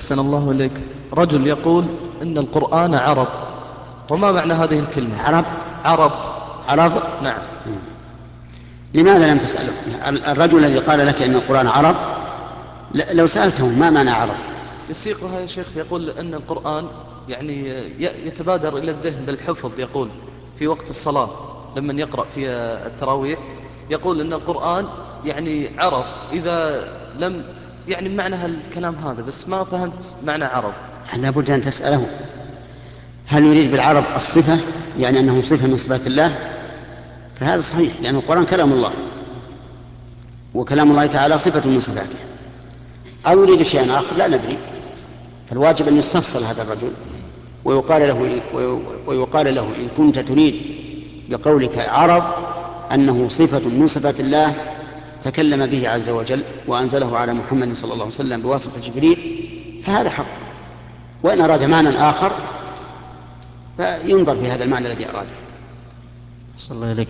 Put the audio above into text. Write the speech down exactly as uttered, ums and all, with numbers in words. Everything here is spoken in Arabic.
أحسن الله إليك. رجل يقول إن القرآن عرب، وما معنى هذه الكلمة؟ عرب عرب عرب نعم. لماذا لم تسأله؟ الرجل الذي قال لك إن القرآن عرب لو سألته ما معنى عرب يسيقها يا شيخ. يقول أن القرآن يعني يتبادر إلى الذهن بالحفظ. يقول في وقت الصلاة لمن يقرأ في التراويح يقول أن القرآن يعني عرب إذا لم يعني معنى الكلام هذا، بس ما فهمت معنى عرب. لابد أن تسأله هل يريد بالعرب الصفة، يعني أنه صفة من صفات الله؟ فهذا صحيح، لأن القرآن كلام الله، وكلام الله تعالى صفة من صفاته، أو يريد شيئا آخر لا ندري. فالواجب أن يستفصل هذا الرجل ويقال له, ويقال له إن كنت تريد بقولك عرب أنه صفة من صفات الله تكلم به عز وجل وأنزله على محمد صلى الله عليه وسلم بواسطة جبريل فهذا حق، وإن أراد معنى آخر فينظر في هذا المعنى الذي أراده. صلى الله عليك.